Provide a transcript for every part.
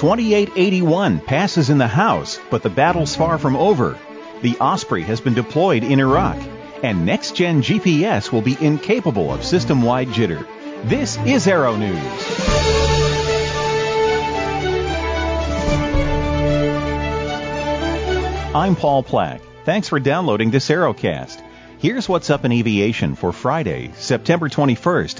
2881 passes in the House, but the battle's far from over. The Osprey has been deployed in Iraq, and next-gen GPS will be incapable of system-wide jitter. This is Aero News. I'm Paul Plack. Thanks for downloading this Aerocast. Here's what's up in aviation for Friday, September 21st,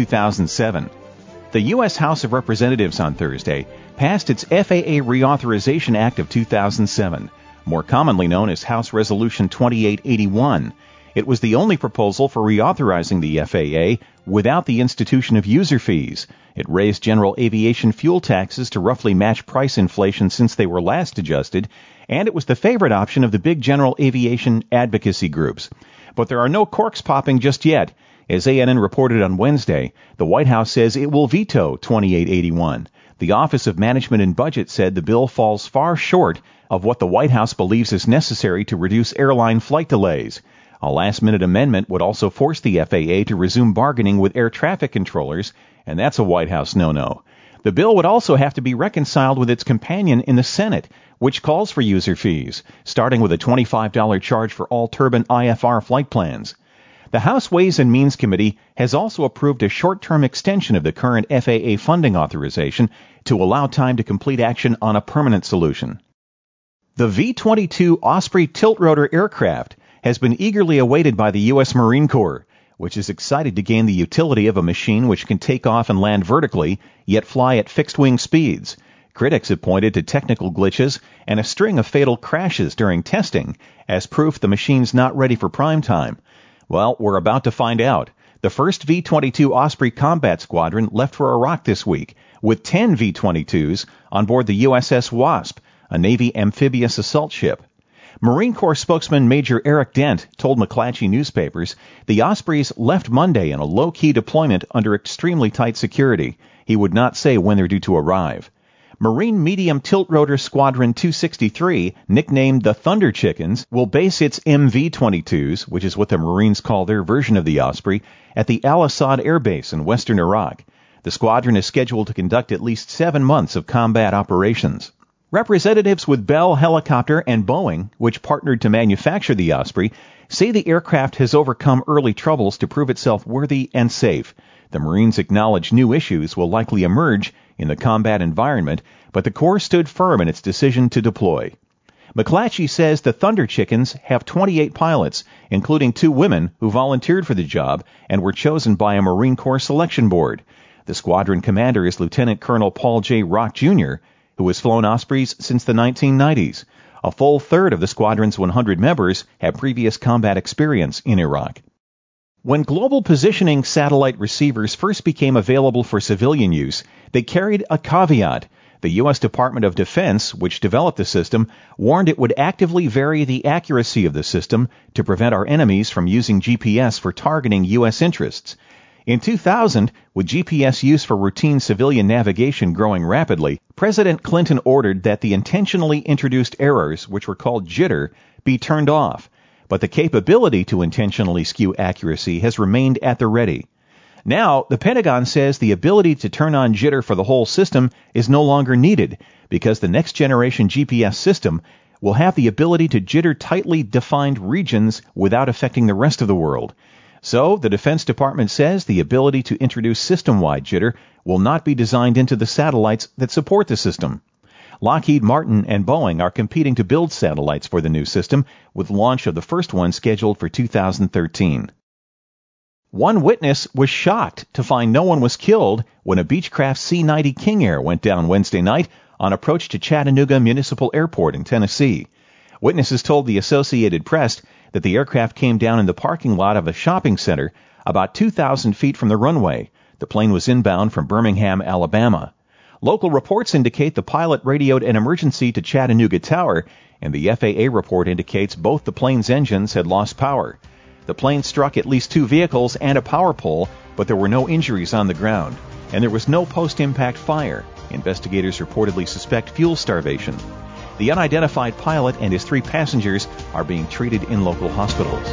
2007. The U.S. House of Representatives on Thursday passed its FAA Reauthorization Act of 2007, more commonly known as House Resolution 2881. It was the only proposal for reauthorizing the FAA without the institution of user fees. It raised general aviation fuel taxes to roughly match price inflation since they were last adjusted, and it was the favorite option of the big general aviation advocacy groups. But there are no corks popping just yet. As ANN reported on Wednesday, the White House says it will veto 2881. The Office of Management and Budget said the bill falls far short of what the White House believes is necessary to reduce airline flight delays. A last-minute amendment would also force the FAA to resume bargaining with air traffic controllers, and that's a White House no-no. The bill would also have to be reconciled with its companion in the Senate, which calls for user fees, starting with a $25 charge for all turbine IFR flight plans. The House Ways and Means Committee has also approved a short-term extension of the current FAA funding authorization to allow time to complete action on a permanent solution. The V-22 Osprey tiltrotor aircraft has been eagerly awaited by the U.S. Marine Corps, which is excited to gain the utility of a machine which can take off and land vertically, yet fly at fixed-wing speeds. Critics have pointed to technical glitches and a string of fatal crashes during testing as proof the machine's not ready for prime time. Well, we're about to find out. The first V-22 Osprey Combat Squadron left for Iraq this week, with 10 V-22s on board the USS Wasp, a Navy amphibious assault ship. Marine Corps spokesman Major Eric Dent told McClatchy newspapers the Ospreys left Monday in a low-key deployment under extremely tight security. He would not say when they're due to arrive. Marine Medium Tiltrotor Squadron 263, nicknamed the Thunder Chickens, will base its MV-22s, which is what the Marines call their version of the Osprey, at the Al-Assad Air Base in western Iraq. The squadron is scheduled to conduct at least 7 months of combat operations. Representatives with Bell Helicopter and Boeing, which partnered to manufacture the Osprey, say the aircraft has overcome early troubles to prove itself worthy and safe. The Marines acknowledge new issues will likely emerge in the combat environment, but the Corps stood firm in its decision to deploy. McClatchy says the Thunder Chickens have 28 pilots, including 2 women who volunteered for the job and were chosen by a Marine Corps selection board. The squadron commander is Lieutenant Colonel Paul J. Rock, Jr., who has flown Ospreys since the 1990s. A full third of the squadron's 100 members have previous combat experience in Iraq. When global positioning satellite receivers first became available for civilian use, they carried a caveat. The U.S. Department of Defense, which developed the system, warned it would actively vary the accuracy of the system to prevent our enemies from using GPS for targeting U.S. interests. In 2000, with GPS use for routine civilian navigation growing rapidly, President Clinton ordered that the intentionally introduced errors, which were called jitter, be turned off. But the capability to intentionally skew accuracy has remained at the ready. Now, the Pentagon says the ability to turn on jitter for the whole system is no longer needed because the next-generation GPS system will have the ability to jitter tightly defined regions without affecting the rest of the world. So, the Defense Department says the ability to introduce system-wide jitter will not be designed into the satellites that support the system. Lockheed Martin and Boeing are competing to build satellites for the new system, with launch of the first one scheduled for 2013. One witness was shocked to find no one was killed when a Beechcraft C-90 King Air went down Wednesday night on approach to Chattanooga Municipal Airport in Tennessee. Witnesses told the Associated Press that the aircraft came down in the parking lot of a shopping center about 2,000 feet from the runway. The plane was inbound from Birmingham, Alabama. Local reports indicate the pilot radioed an emergency to Chattanooga Tower, and the FAA report indicates both the plane's engines had lost power. The plane struck at least 2 vehicles and a power pole, but there were no injuries on the ground, and there was no post-impact fire. Investigators reportedly suspect fuel starvation. The unidentified pilot and his 3 passengers are being treated in local hospitals.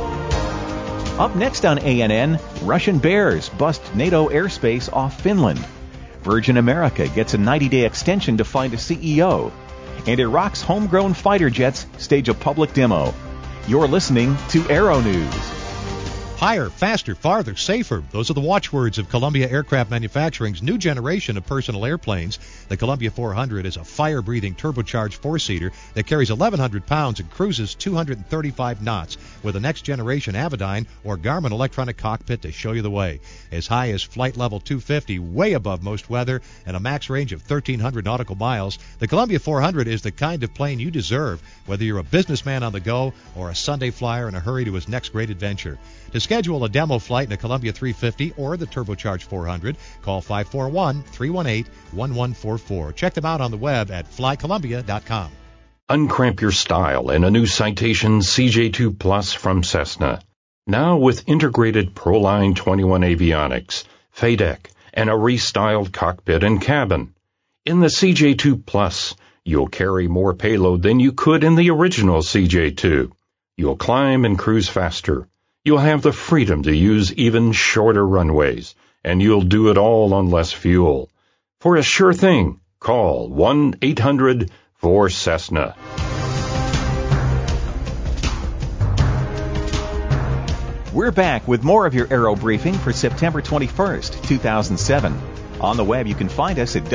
Up next on ANN, Russian bears bust NATO airspace off Finland. Virgin America gets a 90-day extension to find a CEO. And Iraq's homegrown fighter jets stage a public demo. You're listening to Aero News. Higher, faster, farther, safer. Those are the watchwords of Columbia Aircraft Manufacturing's new generation of personal airplanes. The Columbia 400 is a fire-breathing turbocharged four-seater that carries 1,100 pounds and cruises 235 knots with a next-generation Avidyne or Garmin electronic cockpit to show you the way. As high as flight level 250, way above most weather, and a max range of 1,300 nautical miles, the Columbia 400 is the kind of plane you deserve, whether you're a businessman on the go or a Sunday flyer in a hurry to his next great adventure. To schedule a demo flight in a Columbia 350 or the turbocharged 400, call 541-318-1144. Check them out on the web at flycolumbia.com. Uncramp your style in a new Citation CJ2 Plus from Cessna. Now with integrated Proline 21 avionics, FADEC, and a restyled cockpit and cabin. In the CJ2 Plus, you'll carry more payload than you could in the original CJ2. You'll climb and cruise faster. You'll have the freedom to use even shorter runways, and you'll do it all on less fuel. For a sure thing, call 1-800-4CESSNA. We're back with more of your Aero Briefing for September 21st, 2007. On the web, you can find us at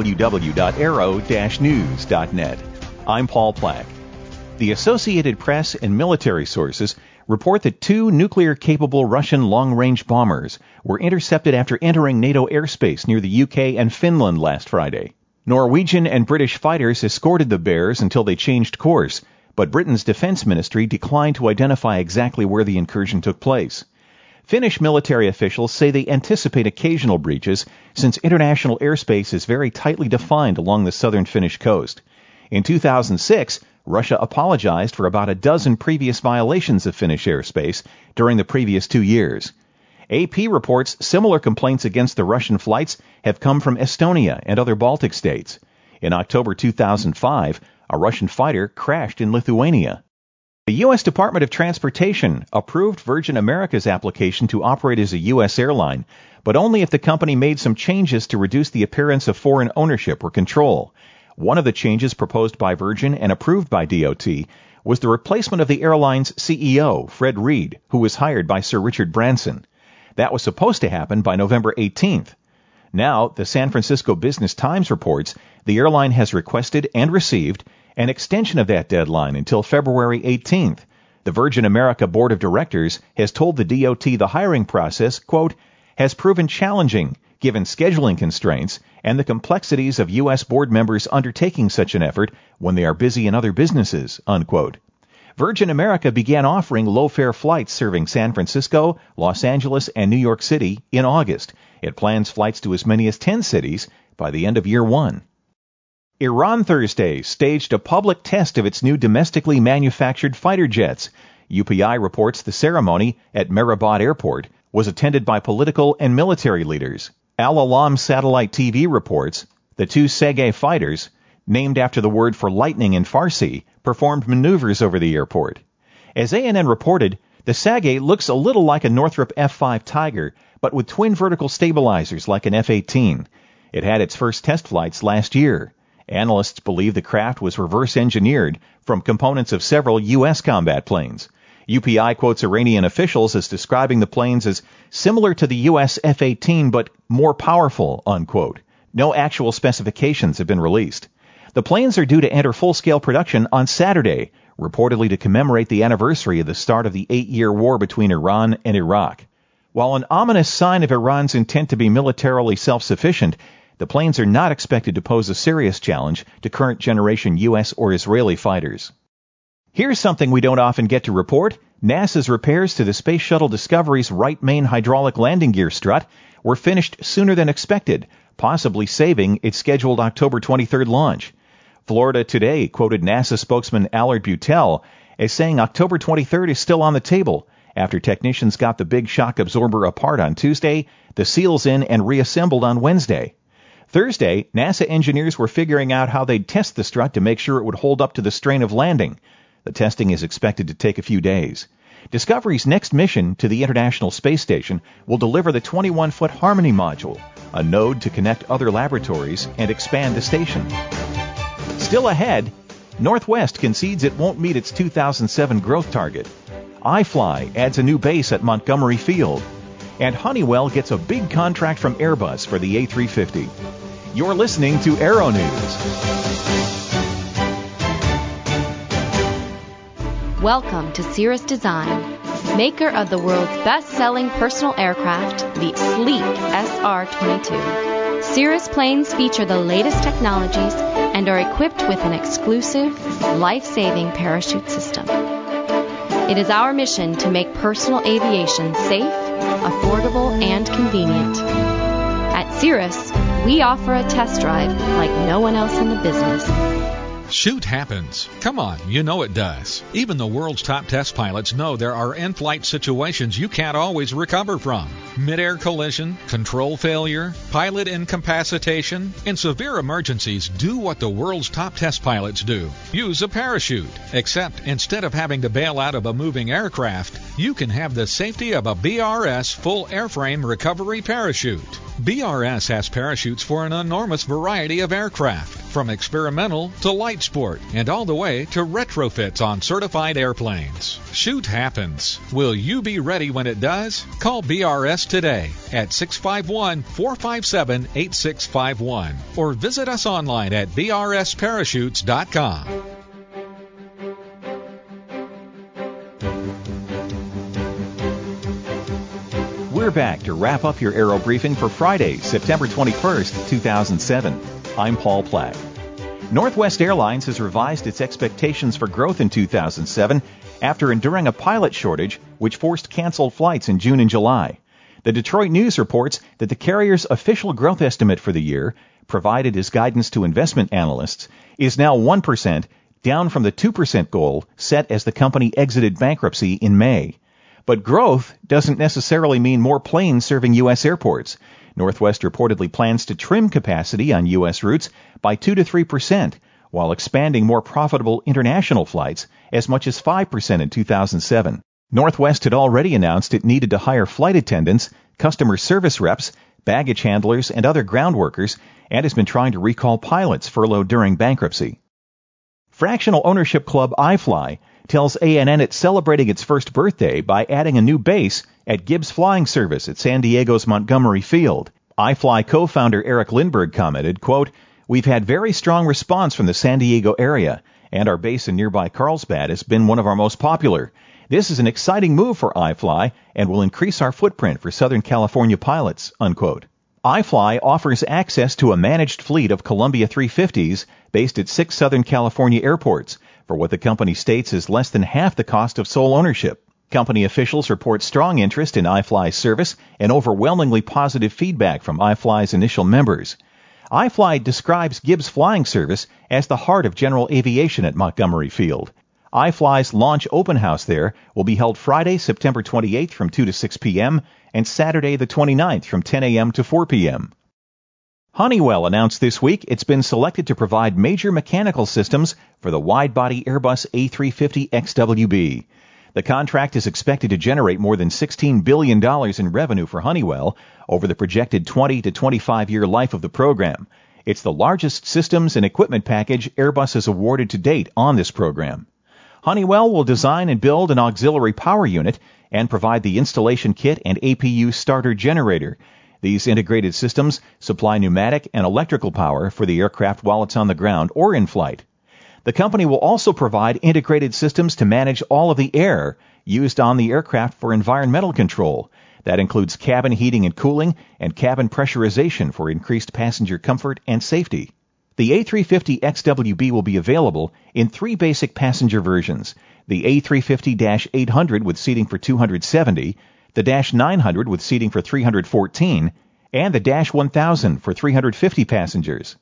www.aero-news.net. I'm Paul Plack. The Associated Press and military sources report that 2 nuclear-capable Russian long-range bombers were intercepted after entering NATO airspace near the UK and Finland last Friday. Norwegian and British fighters escorted the bears until they changed course, but Britain's defense ministry declined to identify exactly where the incursion took place. Finnish military officials say they anticipate occasional breaches since international airspace is very tightly defined along the southern Finnish coast. In 2006, Russia apologized for about a dozen previous violations of Finnish airspace during the previous 2 years. AP reports similar complaints against the Russian flights have come from Estonia and other Baltic states. In October 2005, a Russian fighter crashed in Lithuania. The U.S. Department of Transportation approved Virgin America's application to operate as a U.S. airline, but only if the company made some changes to reduce the appearance of foreign ownership or control. One of the changes proposed by Virgin and approved by DOT was the replacement of the airline's CEO, Fred Reed, who was hired by Sir Richard Branson. That was supposed to happen by November 18th. Now, the San Francisco Business Times reports the airline has requested and received an extension of that deadline until February 18th. The Virgin America Board of Directors has told the DOT the hiring process, quote, has proven challenging given scheduling constraints and the complexities of U.S. board members undertaking such an effort when they are busy in other businesses, unquote. Virgin America began offering low-fare flights serving San Francisco, Los Angeles, and New York City in August. It plans flights to as many as 10 cities by the end of year 1. Iran Thursday staged a public test of its new domestically manufactured fighter jets. UPI reports the ceremony at Mehrabad Airport was attended by political and military leaders. Al-Alam Satellite TV reports the 2 Sage fighters, named after the word for lightning in Farsi, performed maneuvers over the airport. As ANN reported, the Sage looks a little like a Northrop F-5 Tiger, but with twin vertical stabilizers like an F-18. It had its first test flights last year. Analysts believe the craft was reverse-engineered from components of several U.S. combat planes. UPI quotes Iranian officials as describing the planes as similar to the U.S. F-18 but more powerful, unquote. No actual specifications have been released. The planes are due to enter full-scale production on Saturday, reportedly to commemorate the anniversary of the start of the 8-year war between Iran and Iraq. While an ominous sign of Iran's intent to be militarily self-sufficient, the planes are not expected to pose a serious challenge to current-generation U.S. or Israeli fighters. Here's something we don't often get to report. NASA's repairs to the Space Shuttle Discovery's right main hydraulic landing gear strut were finished sooner than expected, possibly saving its scheduled October 23rd launch. Florida Today quoted NASA spokesman Allard Butel as saying October 23rd is still on the table. After technicians got the big shock absorber apart on Tuesday, the seals in and reassembled on Wednesday. Thursday, NASA engineers were figuring out how they'd test the strut to make sure it would hold up to the strain of landing. The testing is expected to take a few days. Discovery's next mission to the International Space Station will deliver the 21-foot Harmony module, a node to connect other laboratories and expand the station. Still ahead, Northwest concedes it won't meet its 2007 growth target. iFly adds a new base at Montgomery Field. And Honeywell gets a big contract from Airbus for the A350. You're listening to Aero News. Welcome to Cirrus Design, maker of the world's best-selling personal aircraft, the sleek SR-22. Cirrus planes feature the latest technologies and are equipped with an exclusive, life-saving parachute system. It is our mission to make personal aviation safe, affordable, and convenient. At Cirrus, we offer a test drive like no one else in the business. Shoot happens. Come on, you know it does. Even the world's top test pilots know there are in-flight situations you can't always recover from. Mid-air collision, control failure, pilot incapacitation. In severe emergencies, do what the world's top test pilots do. Use a parachute. Except instead of having to bail out of a moving aircraft, you can have the safety of a BRS full airframe recovery parachute. BRS has parachutes for an enormous variety of aircraft, from experimental to light sport, and all the way to retrofits on certified airplanes. Shoot happens. Will you be ready when it does? Call BRS today at 651-457-8651 or visit us online at brsparachutes.com. We're back to wrap up your Aero Briefing for Friday, September 21st, 2007. I'm Paul Platt. Northwest Airlines has revised its expectations for growth in 2007 after enduring a pilot shortage which forced canceled flights in June and July. The Detroit News reports that the carrier's official growth estimate for the year, provided as guidance to investment analysts, is now 1%, down from the 2% goal set as the company exited bankruptcy in May. But growth doesn't necessarily mean more planes serving U.S. airports. Northwest reportedly plans to trim capacity on U.S. routes by 2 to 3%, while expanding more profitable international flights as much as 5% in 2007. Northwest had already announced it needed to hire flight attendants, customer service reps, baggage handlers, and other ground workers, and has been trying to recall pilots furloughed during bankruptcy. Fractional ownership club iFly tells ANN it's celebrating its first birthday by adding a new base at Gibbs Flying Service at San Diego's Montgomery Field. iFly co-founder Eric Lindbergh commented, quote, "We've had very strong response from the San Diego area, and our base in nearby Carlsbad has been one of our most popular. This is an exciting move for iFly and will increase our footprint for Southern California pilots," unquote. iFly offers access to a managed fleet of Columbia 350s based at 6 Southern California airports for what the company states is less than half the cost of sole ownership. Company officials report strong interest in iFly's service and overwhelmingly positive feedback from iFly's initial members. iFly describes Gibbs Flying Service as the heart of general aviation at Montgomery Field. iFly's launch open house there will be held Friday, September 28th from 2 to 6 p.m. and Saturday the 29th from 10 a.m. to 4 p.m. Honeywell announced this week it's been selected to provide major mechanical systems for the wide-body Airbus A350 XWB. The contract is expected to generate more than $16 billion in revenue for Honeywell over the projected 20 to 25-year life of the program. It's the largest systems and equipment package Airbus has awarded to date on this program. Honeywell will design and build an auxiliary power unit and provide the installation kit and APU starter generator. These integrated systems supply pneumatic and electrical power for the aircraft while it's on the ground or in flight. The company will also provide integrated systems to manage all of the air used on the aircraft for environmental control. That includes cabin heating and cooling and cabin pressurization for increased passenger comfort and safety. The A350 XWB will be available in 3 basic passenger versions: the A350-800 with seating for 270, the -900 with seating for 314, and the -1000 for 350 passengers.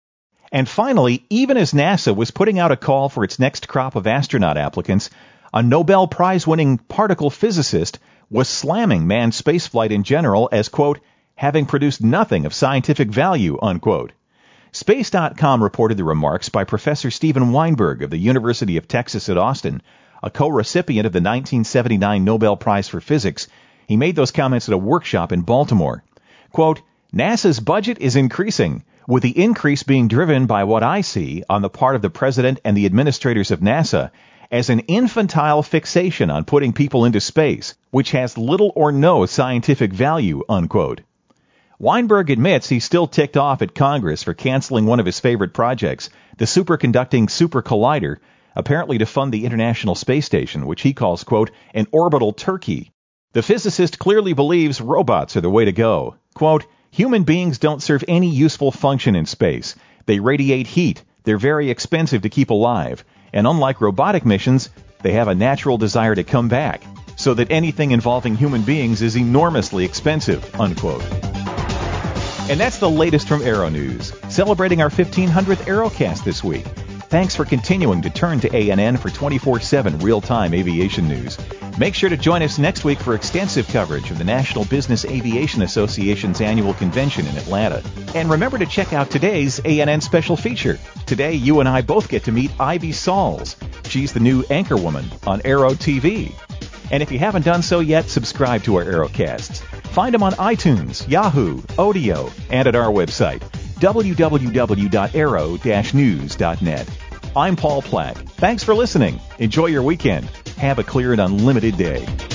And finally, even as NASA was putting out a call for its next crop of astronaut applicants, a Nobel Prize-winning particle physicist was slamming manned spaceflight in general as, quote, having produced nothing of scientific value, unquote. Space.com reported the remarks by Professor Steven Weinberg of the University of Texas at Austin, a co-recipient of the 1979 Nobel Prize for Physics. He made those comments at a workshop in Baltimore. Quote, NASA's budget is increasing, with the increase being driven by what I see on the part of the president and the administrators of NASA as an infantile fixation on putting people into space, which has little or no scientific value, unquote. Weinberg admits he's still ticked off at Congress for canceling one of his favorite projects, the superconducting Super Collider, apparently to fund the International Space Station, which he calls, quote, an orbital turkey. The physicist clearly believes robots are the way to go. Quote, human beings don't serve any useful function in space. They radiate heat. They're very expensive to keep alive. And unlike robotic missions, they have a natural desire to come back, so that anything involving human beings is enormously expensive, unquote. And that's the latest from Aero News, celebrating our 1500th Aerocast this week. Thanks for continuing to turn to ANN for 24/7 real-time aviation news. Make sure to join us next week for extensive coverage of the National Business Aviation Association's annual convention in Atlanta. And remember to check out today's ANN special feature. Today, you and I both get to meet Ivy Sauls. She's the new anchorwoman on Aero TV. And if you haven't done so yet, subscribe to our Aerocasts. Find them on iTunes, Yahoo, Odeo, and at our website, www.aero-news.net. I'm Paul Plack. Thanks for listening. Enjoy your weekend. Have a clear and unlimited day.